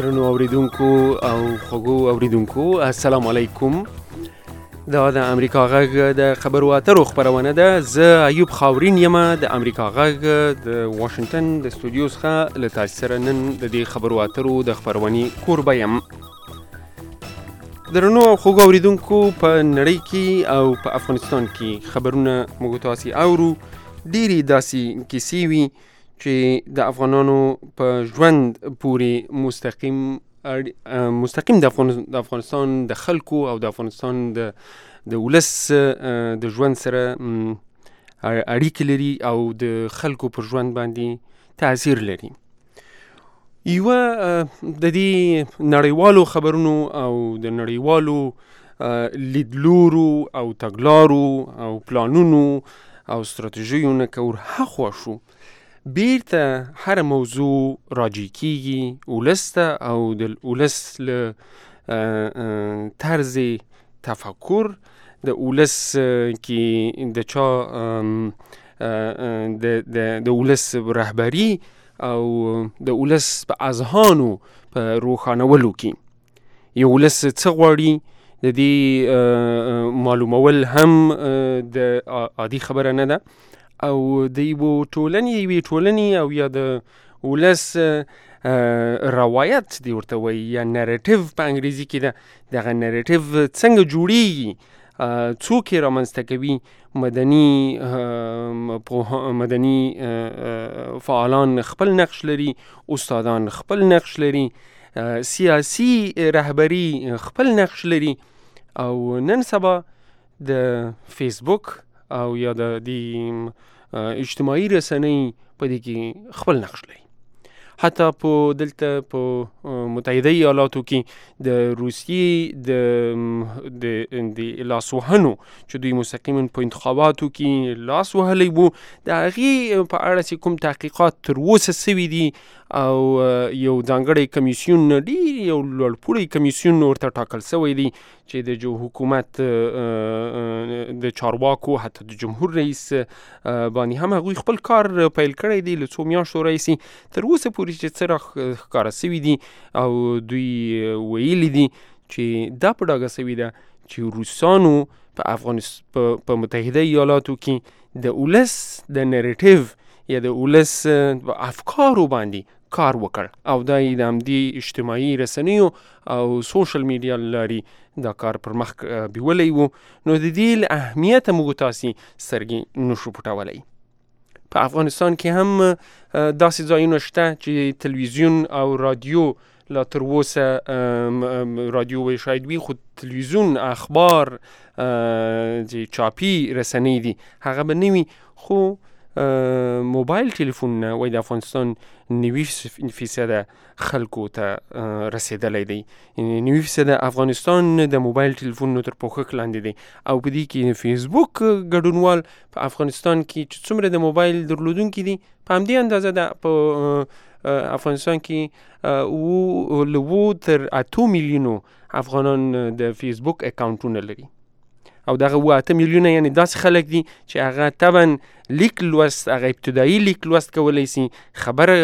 درنو اوریدونکو او خوږو اوریدونکو السلام علیکم. دا د امریکا غږ د خبرو اترو خبرونه ده. زه ایوب خاورین یم د امریکا غږ د واشنگټن د استودیو څخه له تاسو سره نن د دې خبرو اترو د خبرونې کوربه یم. درنو او خوږو اوریدونکو په نړۍ کې او په افغانستان کې خبرونه موږ تاسو اورو. ډېری داسې کیسې وي چې د افغانانو په ژوند پورې مستقیم د افغانستان د خلکو او د افغانستان د ولس د ژوند سره اړیکې لري او د خلکو پر ژوند باندې تاثیر لري. یوه د دې نړیوالو خبرونو او د نړیوالو لیدلورو او تګلارو او پلانونو او ستراتیژیو نه که ورهاخوا شو، بیرته هر موضوع راجع کیږي ولس ته او د ولس له طرز تفکر د ولس کې د چا د ولس رهبری او د ولس په اذهانو په روښانولو کې یو ولس څه غواړي د دې معلومول هم د عادي خبره نه ده. او د یوې ټولنې او یا د ولس روایت دی ورته وایي یا نریټیو په انګریزي کې ده. دغه نریټیو څنګه جوړیږي، څوک یې رامنځته کوي؟ مدني فعالان خپل نقش لري، استادان خپل نقش لري، سیاسی رهبری خپل نقش لري. او نن سبا د فیسبوک او یا د اجتماعي رسنۍ په دې کې خپل نقش لري. حتی په دلته په متحده ایالاتو کې د روسیې د لاسوهنو چې دوی مستقیما په انتخاباتو کې لاس وهلی وو، د هغې په اړه چې کوم تحقیقات تر اوسه سوي دي او یو ځانګړی کمیسیون یو لوړپوړی کمیسیون ورته ټاکل سوی دی چې د حکومت د چارواکو حتی د جمهور رئیس باندې هم هغوی خپل کار پیل کړی دی له څو میاشتو راهیسې. تر اوسه پورې چې څه ښکاره سوي دي او دوی ویلي دي چې دا په ډاګه سوي ده چې روسانو په متحده ایالاتو کې د ولس د نریټیو یا د ولس افکارو باندې کار وکړ او دا یې د همدې اجتماعي رسنیو او سوشل میډیا لارې دا کار پر مخ بیولی وو. نو د دې له اهمیته موږ تاسې سترګې نشو پټولی. په افغانستان کې هم داسې ځایونه شته چې تلویزیون او رادیو لا تر اوسه رادیو وی شاید وي، خو تلویزیون اخبار چې چاپی رسنۍ دي هغه به نه وي. خو موبایل تلیفونونه وای د افغانستان 90% خلکو ته رسیدلی دی. 90% افغانستان د موبایل تلیفونونو تر پوښښ لاندې دی. او په دې کې فیسبوک ګډونوال په افغانستان کې چې څومره د موبایل درلودونکي دي په همدې اندازه ده په افغانستان کې له 7 تر 8 میلیونو افغانان د فیسبوک اکاونټونه لري. او دغه 8 میلیونه یعنی داسې خلک دي چې هغه طبعا لیک لوست، هغه ابتدایي لیک لوست کولی سي، خبر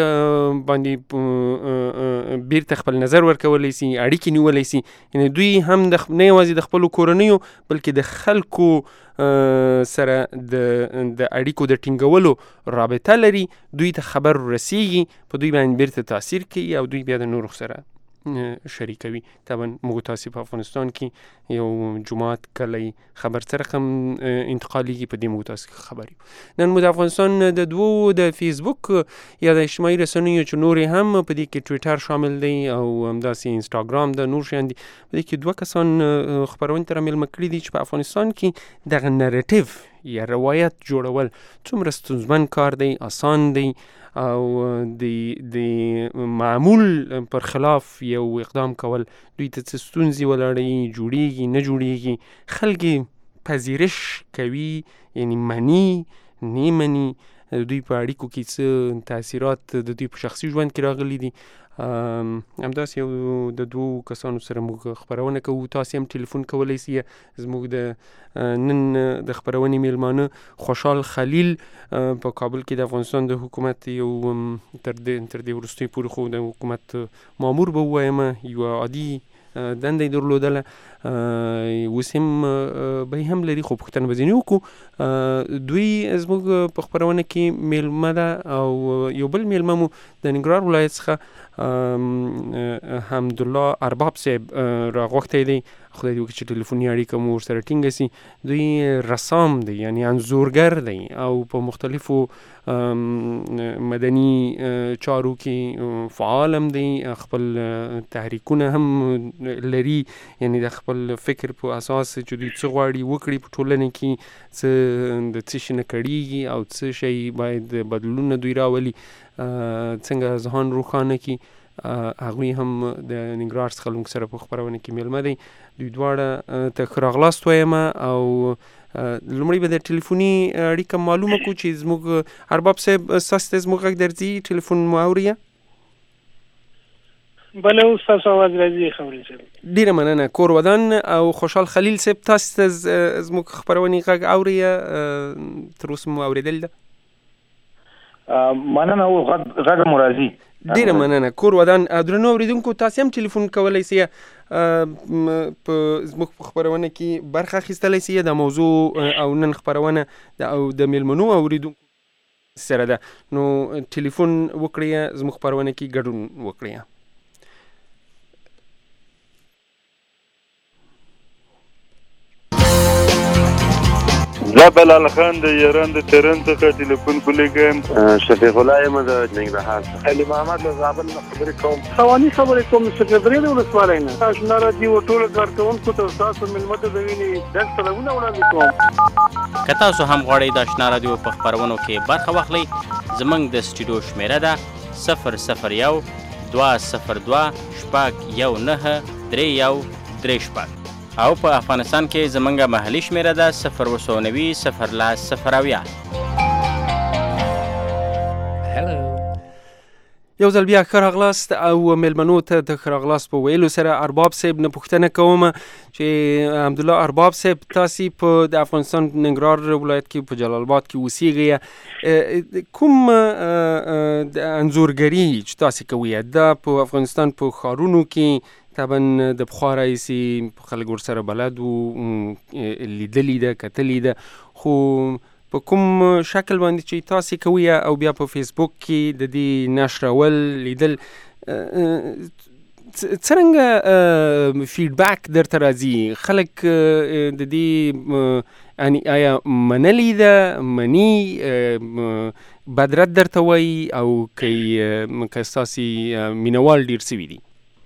باندې بیرته خپل نظر ورکولی سي، اړیکې نیولی سي. یعنی دوی هم نه یوازې د خپلو کورنیو بلکې د خلکو سره د اړیکو د ټینګولو رابطه لري. دوی ته خبر رسیږي، په دوی باندې بیرته تاثیر کوي او دوی بیا د نورو سره شریکوي. طبعا موږ تاسې په افغانستان کې یو جماعت کلی خبر څه رقم انتقالیږي په دې موږ تاسې خبر یو. نن موږ د افغانستان د دوو د فیسبوک یا د اجتماعي رسنیو چې نورې هم په دې کې ټویټر شامل دی او همداسې انسټاګرام د نور شیان دي، په دې کې 2 کسان خپرونې ته رامیلمه کړي دي چې په افغانستان کې دغه نریټیو یا روایت جوړول څومره ستونزمن کار دی، آسان دی او د معمول پر خلاف یو اقدام کول دوی ته څه ستونزې ولاړوي، جوړیږي نه جوړیږي، خلک پذیرش کوي، یعنی منی نه منی، دوی په اړیکو کې څه تاثیرات د دوی په شخصي ژوند کې راغلي دي. همداسې یو د دوو کسانو سره موږ خپرونه کوو. تاسې هم ټلیفون کولی سئ. زموږ د نن د خپرونې میلمانه خوشحال خلیل په کابل کې د افغانستان د حکومت یو تر دې وروستیو پورې خو د حکومت مامور به ووایم، یوه عادي دنده یې درلودله، اوس هم به هم لري، خو پوښتنه به ځینې وکړو. دوی زموږ په خپرونه کې میلمه ده او یو بل میلمه مو د ننګرهار ولایت څخه حمدالله ارباب صاحب راغوښتی دی. خدای دې وکړي چې ټلیفوني اړیکه مو ورسره ټینګه سي. دوی رسام دی، یعنی انځورګر دی او په مختلفو مدني چارو کې فعال هم دی. خپل تحریکونه هم لري، یعنی د خپل فکر په اساس چې دوی څه غواړي وکړي په ټولنه کې، څه د څه شي نه کړیږي او څه شی باید بدلون دوی راولي، څنګه ذهن روښانه کړي. هغوی هم د ننګرهار څخه موږ سره په خپرونه کې میلمه دی. دوی دواړه ته ښه راغلاست وایم او لومړی به د ټلیفوني اړیکه معلومه کړو چې زموږ ارباب صاحب ستاسو ته زموږ غږ درځي؟ ټلیفون مو اوري؟ بله، اوس ستاسو اواز راځي خبرې صاحب. ډېره مننه. کور ودان او خوشحال خلیل صاحب، تاسو ته زموږ خپرونې غږ اوري؟ تر اوسه مو اورېدل ده؟ مننه، او غږ مو راځي. ډېره مننه. کور ودان. درنو اورېدونکو، تاسې هم ټلیفون کولی سئ، په زموږ په خپرونه کې برخه اخیستلی سئ. د موضوع او نن خپرونه او د میلمنو اورېدونکو سره ده، نو ټلیفون وکړئ، زموږ خپرونه کې ګډون وکړئ. زه بلال خان د ایران د تهران څخه ټلیفون کولیږم. شفیق الله یم د ننګرهار څخه. علي محمد له زابل نه خبرې کوم. خواني خبرې کوم سکرټري د ولسوالۍ نه. آشنا راډیو ټول کارکوونکو ته تاسو ملمت د ویني ډېر سلامونه وړاندې کوم. که تاسو هم غواړئ د آشنا راډیو په خپرونو کې برخه واخلئ، زموږ د سټوډیو شمیره ده 001 202 619 او په افغانستان کې زمونږ محلي شمیره ده 090 یو ځل بیا ښه راغلاست او میلمنو ته د ښه راغلاست په ویلو سره ارباب صاحب نه پوښتنه کوم چې حمدالله ارباب صاحب، تاسې په د افغانستان ننګرهار ولایت کې په جلال آباد کې اوسیږئ. کوم انځورګري چې تاسې کوئ دا په افغانستان په ښارونو کې طبعا د پخوا راهیسې خلک ورسره بلد وو، لیدلي ده، کتلي ده، خو په کوم شکل باندې چې تاسې کوئ او بیا په فیسبوک کې د دې نشرول لیدل، څرنګه فیډبیک درته راځي؟ خلک د دې یعنی آیا منلي ده، مني، بدرد درته وایي او که ستاسې مینوال ډېر سوي دي؟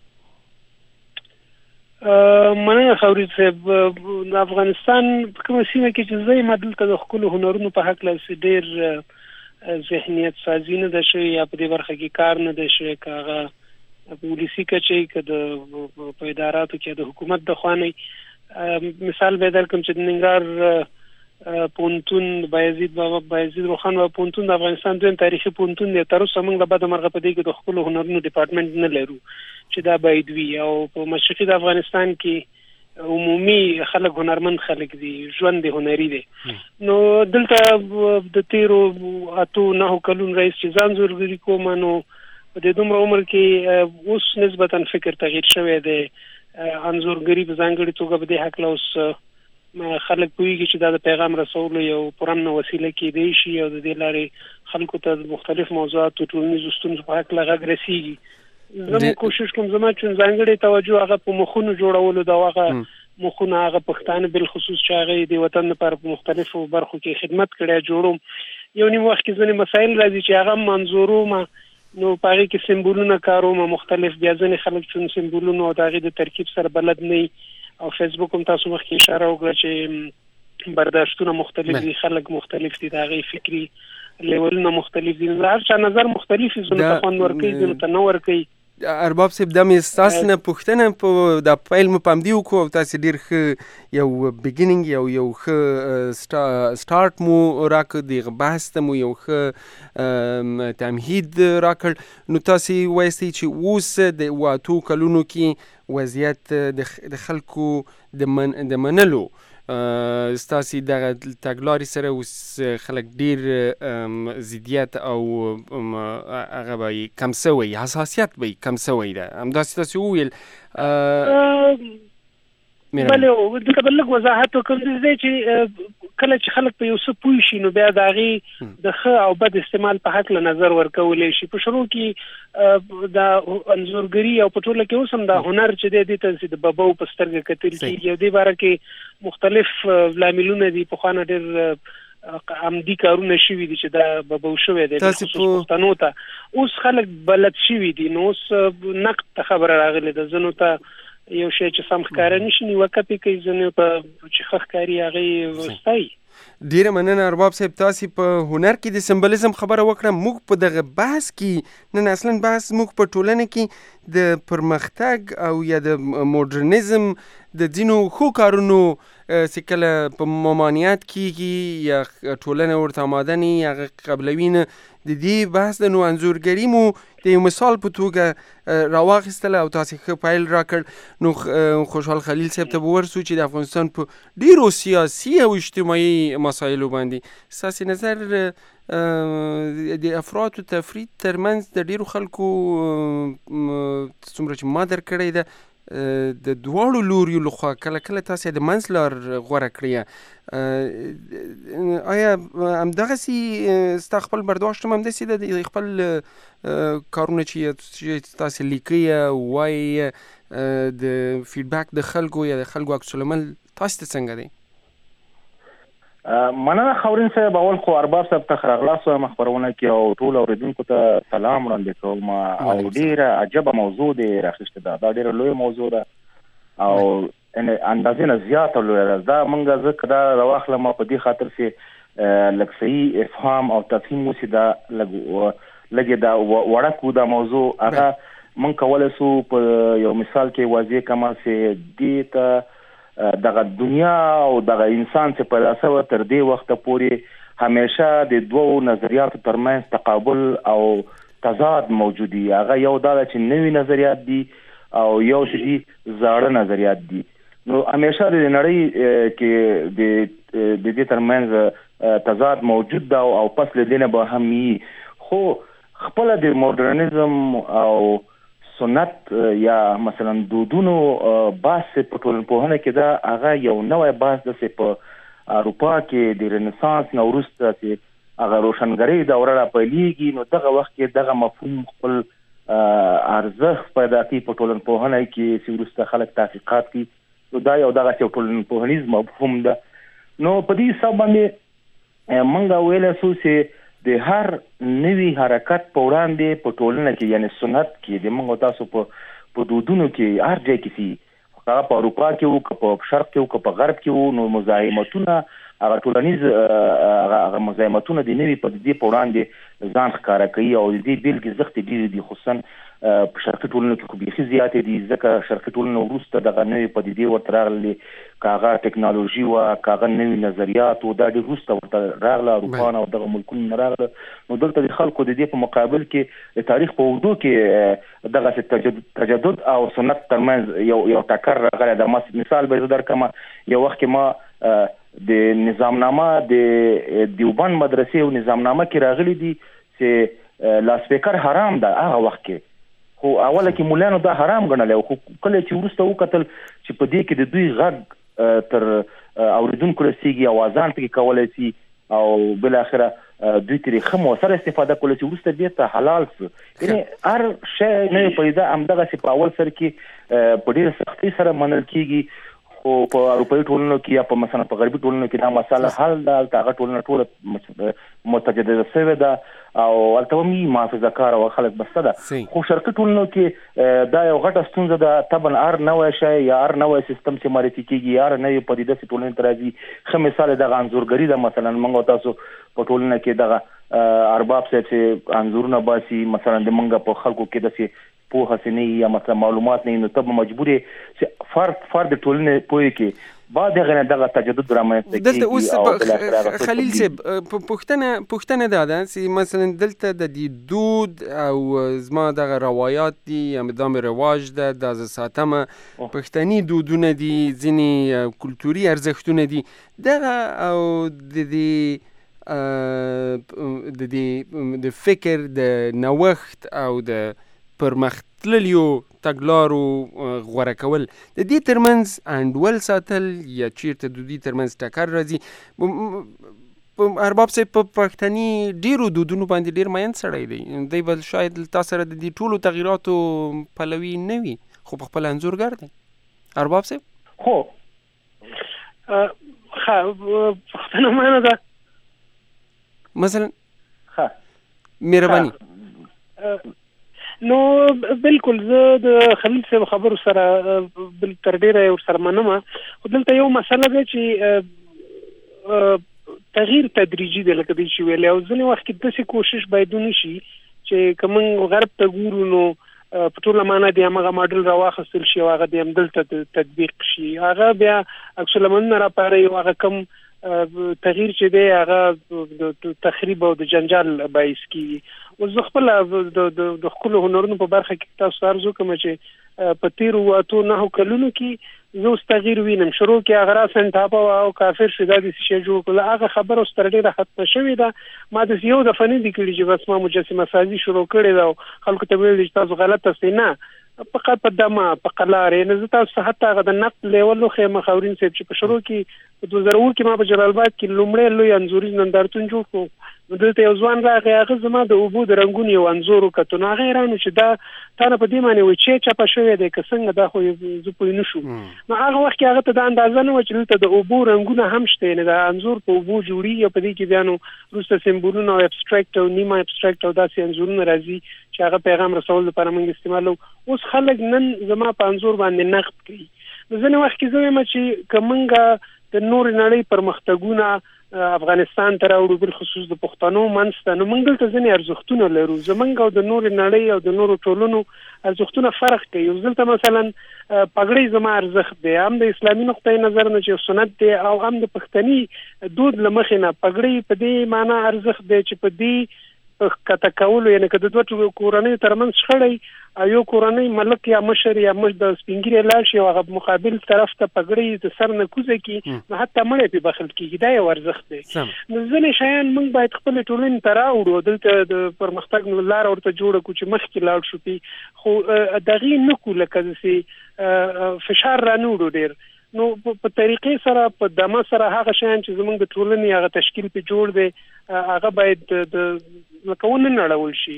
مننه خورید صاحب. د افغانستان په کومه سیمه کې چې زه یم، دلته د ښکلو هنرونو په هکله ډېر ذهنیت سازي نه ده شوې، یا په دې برخه کې کار نه ده شوی، که هغه په ولسي کچه که په اداراتو کې د حکومت د خوا نه. مثال به درکړم چې د ننګرهار پوهنتون بایزید روښان بابا پوهنتون د افغانستان دویم تاریخي پوهنتون دی. تر اوسه موږ د بده مرغه په دې کې د ښکلو هنرونو ډپارټمنټ نه لرو چې دا باید وي. او په مشرقي د افغانستان کې عمومي خلک هنرمند خلک دي، ژوند دی هنري دی. نو دلته د تیرو 8-9 کلونو راهیسې چې ځان انځورګري کوم، نو په دې دومره عمر کې اوس نسبتا فکر تغییر شوی دی. انځورګري په ځانګړې توګه په دې هکله اوس خلک پوهېږي چې دا د پیغام رسولو یو پرامنه وسیله کېدی شي او د دې لارې خلکو ته د مختلف موضوعاتو ټولنیزو ستونزو په هکله غږ رسېږي. زه کوشش کوم زما چې ځانګړې توجه هغه په مخونو جوړولو ده، او هغه مخونه هغه پښتانه بالخصوص چې هغه د وطن لپاره په مختلفو برخو کې خدمت کړی جوړوم. یو نیم وخت کې ځینې مسایل راځي چې هغه منظوروم، نو په هغې کې سمبولونه کاروم مختلف. بیا ځینې خلک چې سمبولونو او د هغې د ترکیب سره بلد نه وي، او فیسبوک هم تاسو مخکې اشاره وکړه چې برداشتونه مختلف دي، خلک مختلف دي، د هغې فکري لیولونه مختلف دي، هر چا نظر مختلف دي، ځینو ته خوند ورکوي، ځینو ته نه ورکوي. ارباب صاحب دا مې ستاسو نه پوښتنه په دا پیل مو په همدې وکړو او تاسې ډېر ښه یو بګیننګ یو ښه سټارټ مو راکړ دغه بحث ته مو یو ښه تمهید راکړ نو تاسې وایستئ چې اوس د اتو کلونو کې وضعیت د خلکو د منلو ستاسې دغه تګلارې سره اوس خلک ډېر ضدیت او هغه به یې کم سوی حساسیت به یې کم سوی ده همداسې تاسې وویل بلې دلته به لږ وضاحت وکړم دی چې کله چې خلک په یو څه پوه شي نو بیا د هغې د ښه او بد استعمال په هکله نظر ورکولی شي. په شروع کې د انځورګري او په ټوله کې اوس هم دا هنر چې دی دې ته چې د ببو په سترګه کتل کېږي او دې باره کې مختلف لاملونه دي. پخوا نه ډېر عمدي کارونه شوي دي چې دا ببو شوی دی خصوص پښتنو ته. اوس خلک بلد شوي دي نو اوس نقد ته خبره راغلې ده. ځینو ته یو شی چې سم ښکاره نشي نیوکه پې کوي، ځینې په چې ښه ښکاري هغې وستایي. ډیره مننه ارباب صاحب. تاسې په هنر کې د سمبولیزم خبره وکړه. موږ په دغه بحث کې نن اصلا بحث موږ په ټولنه کې د پرمختګ او یا د موډرنیزم د ځینو ښو کارونو چې کله په ممانعت کېږي یا ټولنه ورته آماده نه وي هغه قبلوي نه، د دې بحث د نو انځورګري مو د یو مثال په توګه راواخیستله او تاسې ښه پیل راکړ. نو خوشحال خلیل صاحب ته به ورسو چې د افغانستان په ډېرو سیاسي او اجتماعي مسایلو باندې ستاسې نظر د افراط و تفرید ترمنځ د ډېرو خلکو څومره چې ما در کړی ده د دواړو لوریو لخوا کله کله تاسې د منځ لار غوره کړې. آیا همدغسې ستا خپل برداشت هم همداسې ده د خپل کارونه چې تاسې لیکئ وایي د فیډبک د خلکو یا د خلکو عکس العمل تاسې ته څنګه دی؟ مننه خاورین صاحب. اول خو ارباب صاحب ته راغلاست وایم خپرونه کې او ټول اوریدونکو ته سلام وړاندې کوم. او ډېره عجبه موضوع دی راخیستې ده، دا ډېره لویه موضوع ده او اندازې نه زیاته لویه ده. دا موږ زه که دا راواخلم په دې خاطر چې لږ صحیح افهام او تفهیم وشي، دا لږ دا وړه کړو دا موضوع. هغه موږ کولی شو په یو مثال کې واضح کړم چې دې ته دغه دنیا او دغه انسان چې پیدا شوی تر دې وخته پورې همیشه د دوو نظریاتو ترمنځ تقابل او تضاد موجود دی. هغه یو دا ده چې نوي نظریات دي او یو چې دي زاړه نظریات دي. نو همیشه د نړۍ کې د دې ترمنځ تضاد موجود ده او پس له دې نه به هم وي. خو خپله د موډرنیزم او سنت یا مثلا دودونو بحث په ټولنپوهنه کې دا هغه یو نوی بحث ده چې په اروپا کې د رنسانس نه وروسته چې هغه روشنګرۍ دوره راپیلېږي نو دغه وخت کې دغه مفهوم خپل ارزښت پیدا کوي په ټولنپوهنه کې چې وروسته خلک تحقیقات کوي. نو دا یو دغه یو ټولنپوهنیز مفهوم ده. نو په دې حساب باندې موږ ویلی شو چې د هر نوي حرکت په وړاندې په ټولنه کې یعنی سنت کې د موږ تاسو په دودونو کې هر ځای کې سي هغه په اروپا کې وو که په شرق کې وو که په غرب کې وو، نو مزاحمتونه هغه ټولنیز هغه مزاحمتونه د نوي پدیدې په وړاندې ځان ښکاره کوي او د دې بېلګې زښتې ډېرې دي. خصوصا په شرقي ټولنو کې خو بیخي زیاتې دي ځکه شرقي ټولنو وروسته دغه نوې پدیدې ورته راغلې، که هغه ټکنالوژي وه که هغه نوي نظریات وو، دا ډېر وروسته ورته راغله اروپا نه او دغه ملکونو نه راغله. نو دلته د خلکو د دې په مقابل کې د تاریخ په اوږدو کې دغسې تجدد او سنت ترمنځ یو ټکر راغلی ده. مثال به زه درکړم، یو وخت کې ما د نظامنامه د دیوبند مدرسې او نظامنامه کې راغلی دي چې لاسپیکر حرام ده هغه وخت کې، خو اوله کې مولیانو دا حرام ګڼلی، خو کله چې وروسته وکتل چې په دې کې د دوی غږ تر اوریدونکو رسېږي او اذان پکې کولی شي او بالاخره دوی ترې ښه مؤثره استفاده کولی شي، وروسته بېرته حلال شو. یعنې هر شی نوې پدیده همدغسې په اول سر کې په ډېره سختۍ سره منل کېږي، خو په اروپایي ټولنو کې یا په مثلا په غربي ټولنو کې دا مسله حل ده. هلته هغه ټولنه ټوله متجدده شوې ده او هلته هم محافظه کار او خلک بسته ده. خو شرقي ټولنو کې دا یو غټه ستونزه ده. طبعا هر نوی شی یا هر نوی سیستم چې معرفي کېږي یا هر نوې پدیده چې ټولنې ته راځي، ښه مثال دغه انځورګري ده. مثلا موږ تاسو په ټولنه کې دغه ارباب صاحب چې انځورونه باسي، مثلا د موږ په خلکو کې داسې پوهه سنې یا مثلا معلومات نه نو ته مجبور یې چې فرد ټولنې پوهې کې بعد دغه تجدد رامنځته دلته اوس خلیل صاحب پوښتنه دا ده چې مثلا دلته د دې دود او زما دغه روایات دي یا مدام رواج ده د ساتمه پښتني دودونه دي ځینې کلتوري ارزښتونه دي دغه او د فکر د نوښت او د پرمختللیو تګلارو غوره کول د دې ترمنځ انډول ساتل یا چیرته د دوی ترمنځ ټکر راځي ارباب صاحب په پښتني ډیرو دودونو باندې ډیر مین سړی دی دی بل شاید تاسو سره د دې ټولو تغییراتو پلوي نه وي خو په خپل انځورګر دی ارباب صاحب خو پښتنه معنا ده مثلا مهرباني نو بالکل زه د خلیل صاحب خبرو سره بل تر ډیره ورسره منم خو دلته یو مسله ده چې تغییر تدریجي دی لکه چې ویلې او ځینې وخت کې داسې کوشش باید ونشي چې که موږ غرب ته ګورو نو په ټوله معنا د همغه ماډل راواخیستل شي او هغه د همدلته تطبیق شي هغه بیا عکس العملونه راپاروي او هغه کم تغییر چې دی هغه د تخریب او د جنجال باعث کیږي او زه خپل د خپل هنرونو په برخه کې تاسو ارزو کوم چې په 13 کلونو کې زه اوس تغییر وینم شروع کې هغه راسن ټاپه او کافر شدا د شي جوړ کړل هغه خبره اوس تر ډیره ختمه شوې ده ما د یو د فني د کړي چې بس ما مجسمه سازي شروع کړې ده او خلکو ته ویل چې تاسو غلطه سینه فقط په دمه په قلارې نه زه تاسو حتی هغه د نقد لیول خو مخاورین صاحب چې په شروع کې په 2000 کې ما په جلال آباد کې لومړی لوی انځوري نندارتون جوړ کړو دلته یو ځوان راغی هغه زما د اوبو د رنګونو یو انځور وکړو هغه رانه چې دا تا نه په دې معنی و چې چا په شوې ده که څنګه دا خو زه پوه نه شو نو هغه وخت کې هغه ته د اندازه نه و چې دلته د اوبو رنګونه هم شته نه دا انځور په اوبو جوړي او په دې کې بیانو روسته سمبولونه او ابستریکټ او نیما ابستریکټ او داسې انځورونه راځي چې هغه پیغام رسول لپاره موږ استعمالو اوس خلک نن زما په انځور باندې نقد کوي ځنه وخت کې زه وایم چې کومنګه د نور نړۍ پرمختګونه افغانستان ته راوړو بل خصوص د پښتنو منځته نو موږ دلته ځینې ارزښتونه لرو زمونږ او د نور نړۍ او د نورو ټولنو ارزښتونه فرق کوي دلته مثلا پګړۍ زما ارزښت دی هم د اسلامي نقطې نظر نه چې سنت دی او هم د پښتني دود لمخې نه پګړۍ په دې معنی ارزښت دی چې په دې کته کول یعنی که د دوه کورنۍ ترمنځ شخړې یو کورنۍ ملک یا مشر یا مش د سپینګری لاړ شي او مقابل طرف ته پګړۍ د سر نه کوزه کی نو حتی مړې په بخل کیږي دا یو ارزښت دی نو ځینې شیان موږ باید خپل ټولنې ته راوړو دلته د پرمختګ لار ورته جوړه کو چې مخکې لاړ شو پی خو دغه نه کوله کله فشار را نوړو ډیر نو په طریقې سره په دمه سره هغه شیان چې زمونږ د ټولنې هغه تشکیل په جوړ دی هغه باید د لکهونه نړول شي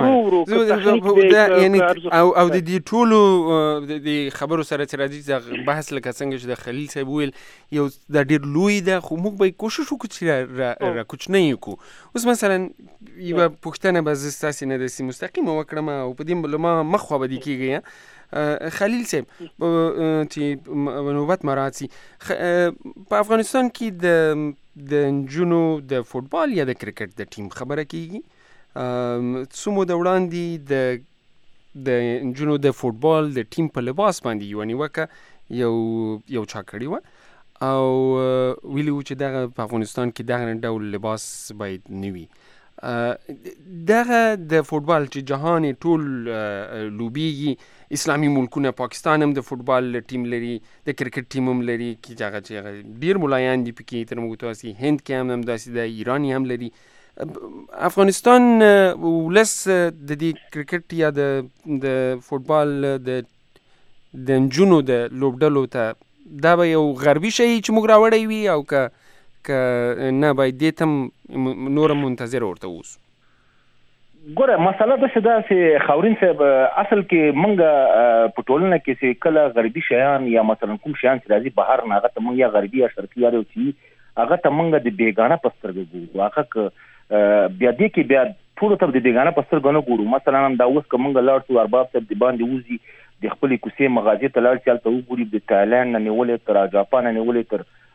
یعنی او د دې ټولو د خبرو سره چې راځي بحث لکه څنګه چې د خلیل صاحب ویل یو د ډیر لوی ده خو موږ به کوشش وکړو چې را کوچنی کو اوس مثلا یو پښتنه به زستاسي نه د مستقیم وکړم او په دې بل ما مخ خو به کیږي خلیل صاحب چې نوبت مراتي په افغانستان کې د نجونو د فوتبال یا د کرکټ د ټیم خبره کیږي څومره د وړاندې د نجونو د فوتبال د ټیم په لباس باندې یو نیوکه یو چا کړی و او ویلو چې دغه په افغانستان کې دغه ډول لباس باید نه وي دغه د فوتبال چې جهان ټول لوبیږي اسلامي ملکونه پاکستان هم د فوتبال ټیم لري د کرکټ ټیم هم لري چې هغه ډیر ملایان دي پکې تر موږ تاسو هند کې هم داسې د ایران هم لري افغانستان ولس د دې کرکټ یا د فوتبال د نجونو د لوبډلو ته دا به یو غربي شی چې موږ راوړی وي او که نه باید دې تم نور منتظر ورته اوسو ګوره مسله دا چې خاورین صاحب اصل کې مونږ په ټولنه کې چې کله غربي شیان یا مثلا کوم شیان چې راځي بهر نه هغه ته مونږ یا غربي یا شرقي یادو چې هغه ته مونږ د بیگانه په سترګه ګورو هغه بیا دې کې بیا ټول ته د بیگانه په سترګه نه ګورو مثلا دا اوس که مونږ لاړ شو ارباب صاحب د باندې وزي د خپلې کوڅې مغازې ته لاړ شي هلته وګوري د تایلند نه نیولې تر جاپان نه نیولې تر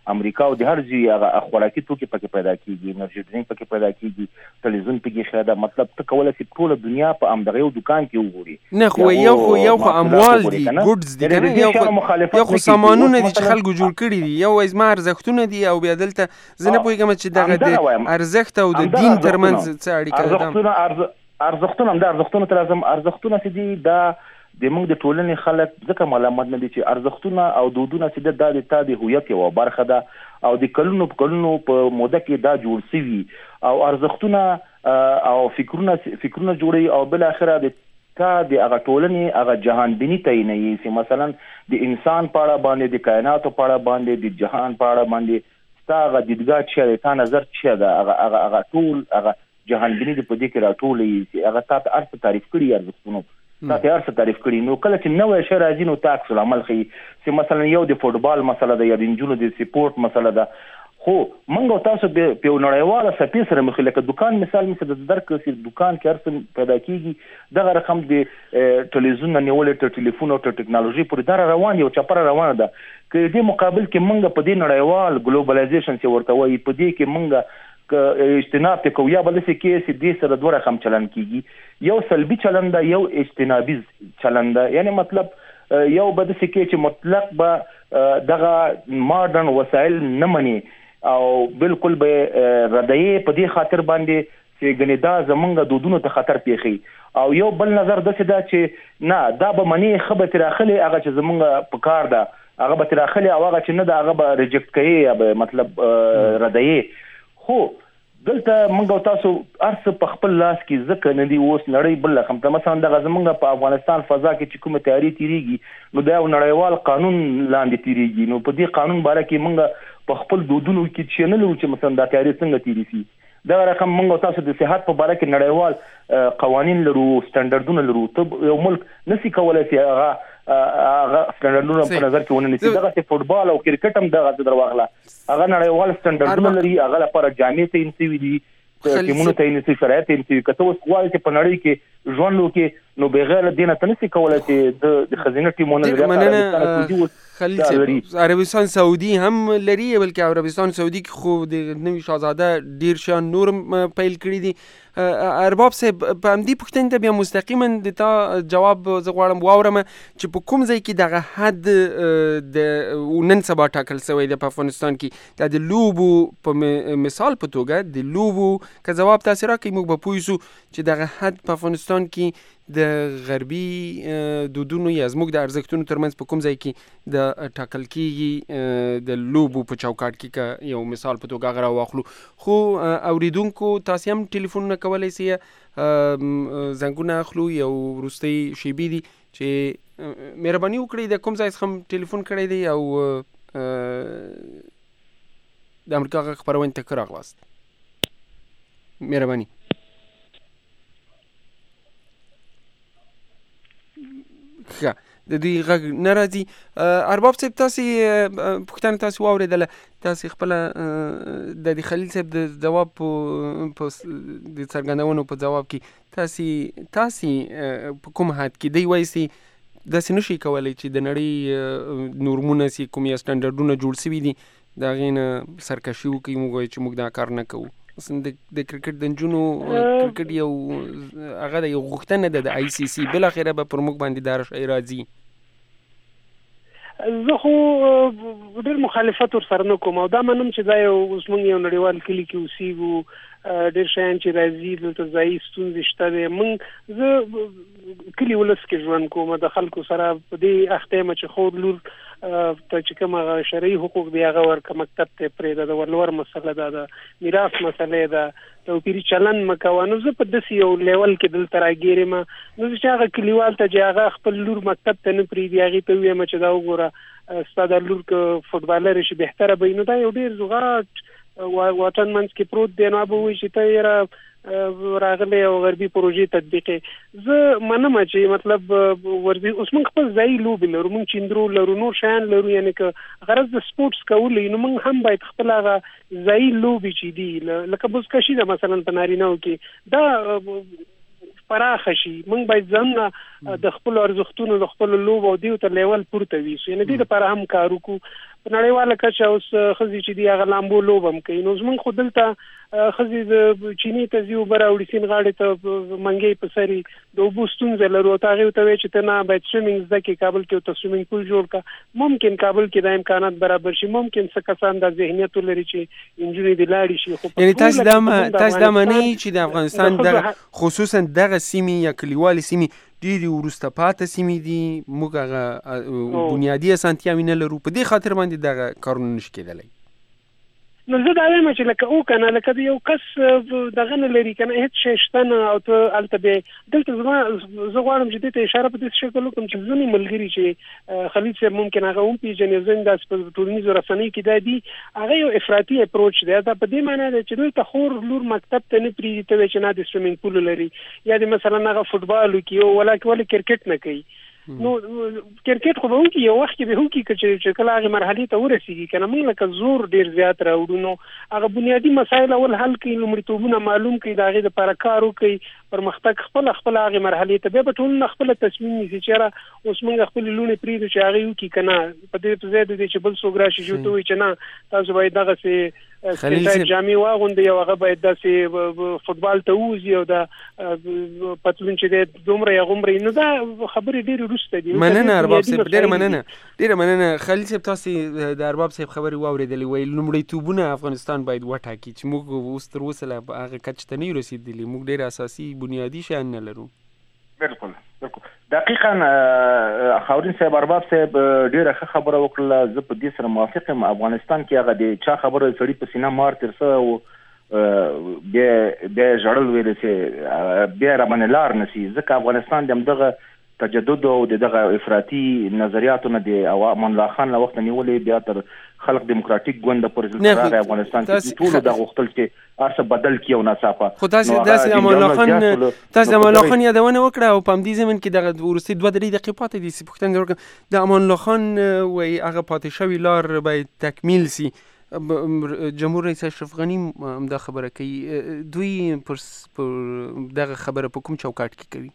امریکا او د هر ځای هغه خوراکي توکي پکې پیدا کیږي، انرژي ډرینک پکې پیدا کیږي، تلویزیون پکې خیاده. مطلب ته کولای شي ټول دنیا په همدغه یو دکان کې وګوري. نه خو یو خو اموال دي، ګډز دي کنه، یو خو سامانونه دي چې خلکو جوړ کړي دي، یو ازما ارزښتونه دي. او بیا دلته زه نه پوهیږم چې دغه د ارزښت او د دین ترمنځ څه اړیکه ده. ارزښتونه تر اعظم ارزښتونه چې دي دا د موږ د ټولنې خلک ځکه معلومات نه دي چې ارزښتونه او دودونه چې دا د هویت یوه برخه ده او د کلونو په موده کې دا جوړ شوي او ارزښتونه او فکرونه جوړوي او بل اخره د هغه ټولنې هغه جهانبیني تعینوي چې مثلا د انسان په اړه باندې، د کائناتو په اړه باندې، د جهان په اړه باندې ستا هغه دیدګاه څه ده، تا نظر څه ده، هغه ټول هغه جهانبیني د په دې کې راټولوي چې هغه تا ته هر څه تعریف کړي، ارزښتونه تا ته هر څه تعریف کړي. نو کله چې نوی شی راځي نو ته عکس العمل ښیي چې مثلا یو د فوټبال مسله ده یا د نجونو د سپورټ مسله ده. خو موږ او تاسو په یو نړیواله څپې سره مخ لکه دکان مثال مثل د درک چې دکان کې هر څه پیدا کیږي، دغه رقم د تلویزیون نه نیولې تر ټلیفون او تر ټکنالوژي پورې دا روان یو چپره روانه ده. که دې مقابل کې موږ په دې نړیوال ګلوبلایزیشن چې ورته وایي په دې کې موږ اجتناب ته کوو یا بل څه کې چې دې سره دوه رقم چلن کیږي، یو سلبي چلن ده، یو اجتنابي چلن ده. یعنی مطلب یو به داسې کې چې مطلق به دغه ماډرن وسایل نه مني او بالکل به ردیې په دې خاطر باندې چې ګنې دا زمونږ دودونو ته خطر پیښي، او یو بل نظر داسې ده چې نه دا به مني ښه به ترې راخلي هغه چې زمونږ په کار ده هغه به ترې راخلي او هغه چې نه ده هغه به ریجکټ کوي یا به مطلب ردیې. خو دلته موږ او تاسو هر څه په خپل لاس کې ځکه نه دي اوس نړۍ بل رقم ته مثلا دغه زمونږ په افغانستان فضا کې چې کومه تیاري تیریږي نو دا یو نړیوال قانون لاندې تیریږي. نو په دې قانون باره کې موږ په خپل دودونو کې چې نه لرو چې مثلا دا تیاري څنګه تیری شي. دا رقم موږ او تاسو د صحت په باره کې نړیوال قوانین لرو، سټانډرډونه لرو. ته یو ملک نشي کولای چې هغه سټانډرډونه په نظر کې ونه نیسي. دغه فوټبال او کرکټ هم دغه در واغله هغه نړیوال سټانډرډونه لري، هغه لپاره جامې تعین شوي دي، ټیمونه تعین شوي، شرایط تعین شوي. که ته اوس غواړې چې په نړۍ کې ژوند وکړې نو بغیر دې نه ته نشي کولای چې د ښځینه ټیمونه لري. عربستان سعودي هم لري، بلکې عربستان سعودي کې خو د نوي شاهزاده ډیر شیان نور پیل کړي دي. ارباب صاحب په همدې پوښتنې ته بیا مستقیما د تا جواب زه غواړم واورم چې په کوم ځای کې دغه حد د نن سبا ټاکل شوی دی په افغانستان کې د لوبو په مثال په توګه د لوبو که ځواب تاسو راکړئ موږ به پوه شو چې دغه حد په افغانستان کې د غربي دودونو یا زموږ د ارزښتونو ترمنځ په کوم ځای کې د ټاکل کېږي د لوبو په چوکاټ کې که یو مثال په توګه هغه راواخلو. خو اوریدونکو تاسې هم ټلیفونونه کولی سئ، زنګونه اخلو. یو وروستۍ شیبې دي چې مهرباني وکړئ د کوم ځای څخه هم ټلیفون کړی دی او د امریکا غږ خپرونې ته ښه راغلاست. مهرباني. ښه د دوی غږ نه راځي. ارباب صاحب تاسې پوښتنه تاسې واورېدله، تاسې خپله د دې خلیل صاحب د ځواب په د څرګندونو په ځواب کې تاسې په کوم حد کې دی وایي چې داسې نشي کولی چې د نړۍ نورمونه چې کوم یا سټنډرډونه جوړ شوي دي د هغې نه سرکشي وکړي، موږ وایو چې موږ دا کار نه کوو. د کرکټ د نجونو کرکټ یو هغه د یو غوښتنه ده د آی سی سی، بالاخره به پر موږ باندې دا شی راځي. زه خو ډېر مخالفت ورسره نه کوم او دا منم چې دا اوس موږ یو نړیوال کلي کې اوسېږو، ډېر شیان چې راځي دلته ځایي ستونزې شته دی. زه کلي ولس کې ژوند کوم، د خلکو سره په دې اخته یم چې خور لور ته چې کوم هغه شرعي حقوق دی هغه ورکه مکتب ته پرېږده، د ولور مسله ده، د میراث مسله ده، توپیري چلند مه کوه. نو زه په داسې یو لیول کې دلته راګیر یم نو چې هغه کلیوال ته چې هغه خپل لور مکتب ته نه پرېږدي هغې ته ووایم چې دا وګوره ستا دا لور که فوټبالر شي بهتره به وي. نو دا یو ډېر زغاټ واټن منځ کې پروت دی. نو به وایي چې ته یاره راغلی او غربي پروژې تطبیقې. زه منم چې مطلب ورزش اوس موږ خپل ځایي لوبې لرو، موږ چیندرو لرو، نور شیان لرو، یعنې که غرض د سپورټس کول نو موږ هم باید خپل هغه ځایي لوبې چې دي لکه بزکشي ده مثلا په نارینهو کې دا پراخه شي. موږ باید ځانونه د خپلو ارزښتونو د خپلو لوبو او دیو ته لیول پورته ویسو، یعنې دې دپاره هم کار وکړو. په نړیواله کچه اوس ښځې چې دي هغه لامبو لوبه هم کوي. نو زمونږ خو دلته ښځې د چیني ته ځي اوبه راوړي سیند غاړې ته منګی په سر د اوبو ستونزه لرو ته هغې ورته وایي چې ته نه باید سویمینګ زده کړې کابل کې ورته سویمینګ پول جوړ کړه. ممکن کابل کې دا امکانات برابر شي، ممکن څه کسان دا ذهنیت ولري چې نجونې دې لاړې شي. خو یعنی تاسو دا منئ چې د افغانستان دغه خصوصا دغه سیمې یا کلیوالې سیمې ډېرې وروسته پاتې سیمې دي، موږ هغه بنیادي اسانتیاوې نه لرو، په دې خاطر باندې دغه کارونه نشي کېدلی. نو زه دا وایم چې لکه او کنه لکه د یو کس دغه نه لري کنه هیڅ شی شته نه او ته هلته بیا دلته زه غواړم چې دې ته اشاره په داسې شکل وکړم چې ځینې ملګري چې خلیل صاحب ممکن هغه هم پېژني، زه همداسې په ټولنیزو رسنیو کې دا دي، هغه یو افراطي اپروچ دی. دا په دې معنی دی چې دوی ته خور لور مکتب ته نه پرېږدي ته وایي چې نه د سویمینګ پول لري، یا د مثلا هغه فوټبال وکړي او ولې کرکټ نه کوي. نو کرکټ خو به وکړي، یو وخت کې به وکړي چې کله هغې مرحلې ته ورسېږي که نه، موږ لکه زور ډېر زیات راوړو. نو هغه بنیادي مسایل اول حل کړي، لومړیتوبونه معلوم کړي، د هغې دپاره کار وکړي، پرمختګ خپله هغې مرحلې ته بیا به ټولنه خپله تصمیم نیسي چې یاره اوس موږ خپلې لوڼې پرېږدو چې هغې وکړي که نه، په دې ځای د دې چې بل څوک راشي چې ورته ووایي چې نه تاسو باید دغسې سپین جامې واغوندئ او هغه باید داسې فوټبال ته ووځي او دا پتلون چې دی دومره یا غومره. نو دا خبرې ډېرې وروسته دي. مننه ارباب صاحب، ډېره مننه. خلیل صاحب تاسې د ارباب صاحب خبرې واورېدلې، وایي لومړیتوبونه افغانستان باید وټاکي چې موږ اوس تر اوسه لا هغه کچې ته نه یو رسېدلي، موږ ډېر اساسي بنیادي شیان نه لرو. بالکل دقیقا خاورین صاحب ارباب صاحب ډیره ښه خبره وکړله، زه په دې سره موافق یم. افغانستان کې هغه د چا خبره سړي په سینه مار تر څه او بیا ژړل ویلی چې بیا راباندې لار نه سي، ځکه افغانستان د همدغه تجدد او دغه افراطي نظریاتو نه د امان الله خان له وخته نیولې بیا تر خلق دیموکراتیک ګوند پورې راغی افغانستان کې ټول د غوښتل چې ارڅه بدل کړي او ناڅاپه. خو تاسې امان الله خان یادونه وکړه او په همدې زمن کې دغه وروستۍ 2-3 دقیقې پاتې دي چې پوښتنه وکړم د امان الله خان وایي هغه پاتې شوې لار باید تکمیل سي. جمهور رئیس اشرف غني همدا خبره کوي، دوی پر دغه خبره په کوم چوکاټ کې کوي؟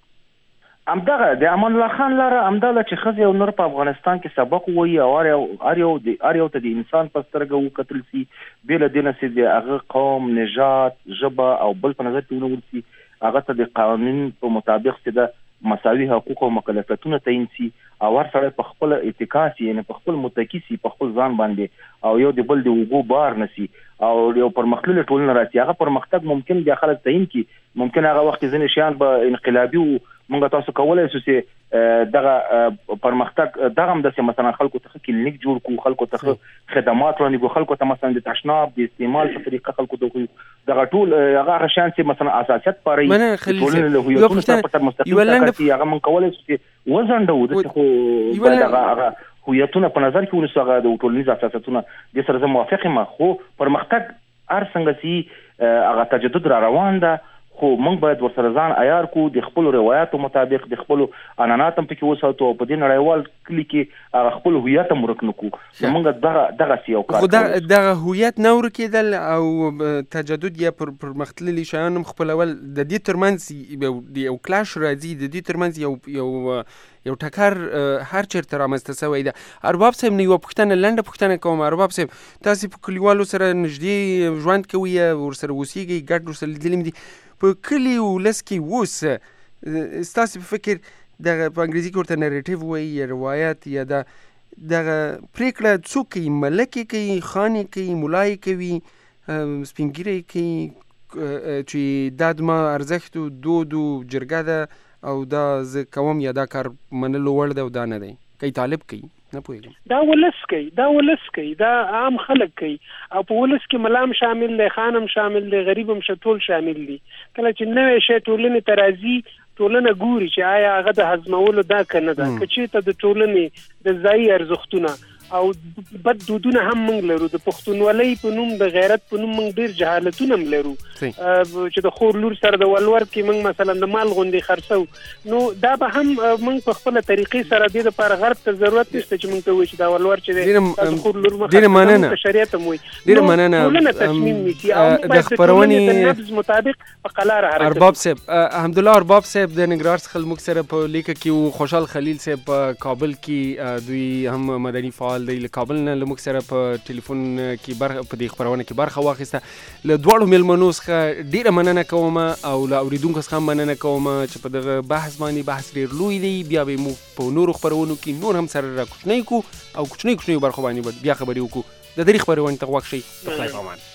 همدغه د امان الله خان لاره همدغه چې ښځې او نر په افغانستان کې سبق ووایي او هر یو ته د انسان په سترګه وکتل سي، بې له دې نه چې د هغه قوم، نژاد، ژبه او بل په نظر کې ونیول سي، هغه ته د قانون په مطابق چې د مساوي حقوق او مکلفیتونه تعین سي او هر سړی په خپل اتکا سي، یعنې په خپل متکي سي په خپل ځان باندې او یو د بل د اوږو بار نه سي او یو پرمختللې ټولنه راسي. هغه پرمختګ ممکن بیا خلک تعین کړي، ممکن هغه وخت کې ځینې شیان به انقلابي و، موږ تاسو کولی شو چې دغه پرمختګ دغه هم داسې مثلا خلکو ته ښه کلینیک جوړ کړو، خلکو ته ښه خدمات وړاندې کړو، خلکو ته مثلا د تشناب د استعمال په طریقه خلکو ته وښیو، دغه ټول هغه شیان چې مثلا اساسیت پاروي ټولنې له هویتونو سره په مستقیم سره هغه موږ کولی شو چې وځنډوو. داسې خو باید هغه هویتونه په نظر کې ونیسو، هغه د ټولنیز اساساتونه. دې سره زه موافق یم، خو پرمختګ هر څنګه سي هغه تجدد را روان ده، خو موږ باید ورسره ځان عیار کړو د خپلو روایاتو مطابق، د خپلو عنعنات هم پکې وساتو او په دې نړیوال کلي کې هغه خپل هویت هم ورک نه کړو. نو موږ دغسې یو کار خو دغه هویت نه ورکېدل او تجدد یا پرمختللي شیان هم خپلول، د دې ترمنځ یو کلاش راځي، د دې ترمنځ یو ټکر هر چېرته رامنځته شوی ده. ارباب صاحب نه یوه پوښتنه لنډه پوښتنه کوم. ارباب صاحب تاسې په کلیوالو سره نږدې ژوند کوئ یا ورسره اوسېږئ، ګډ ورسره لیدلي مې دي، په کلي ولس کې اوس ستاسې په فکر دغه په انګریزي کې ورته نریټیو وایي یا روایت یا دغه پرېکړه څوک کوي؟ ملکې کوي، خانې کوي، ملای کوي، سپین ږیری کوي چې دا زما ارزښت و دود و جرګه ده او دا زه کوم یا دا کار منلو وړ ده او دا نه دی؟ کوي طالب کوي؟ نه پوهېږم. دا ولس کوي، دا عام خلک کوي او په ولس کې ملا هم شامل دی، خان هم شامل دی، غریب هم ټول شامل دي. کله چې نوی شی ټولنې ته راځي، ټولنه ګوري چې آیا هغه د هضمولو ده که نه ده، که چېرته د ټولنې د ځایي ارزښتونه او بد دودونه هم موږ لرو، د پښتونولۍ په نوم، د غیرت په نوم موږ ډېر جهالتونه هم لرو. چې د خور لور سره د ولور کې موږ مثلا د مال غوندې خرڅو نو دا به هم موږ په خپل طریقې سره د لپاره غرب ته ضرورت نشته چې موږ ته وایي چې دا ولور چې د خور لور مخ ډیره مننه شریعت هم وایي ډیره مننه تصمیم نیسي او د خبرونې د نبض مطابق په قلار حرکت ارباب صاحب حمدالله ارباب صاحب د نګرهار څخه موږ سره په لیکه کې خوشحال خلیل صاحب په کابل کې دوی هم مدني فعال دی له کابل نه موږ سره په ټلیفون کې برخه په دې خبرونه کې برخه واخیسته له دواړو مېلمنو څخه ډیره مننه کوم او له اوریدونکو څخه مننه کوم چې په دغه بحث باندې بحث ډیر لوی دی بیا به موږ په نورو خبرونو کې نور هم سره راکوچنی کو او کوچنی برخه باندې بیا خبرې وکړو د دې خبرونه ته وښی په خپل امان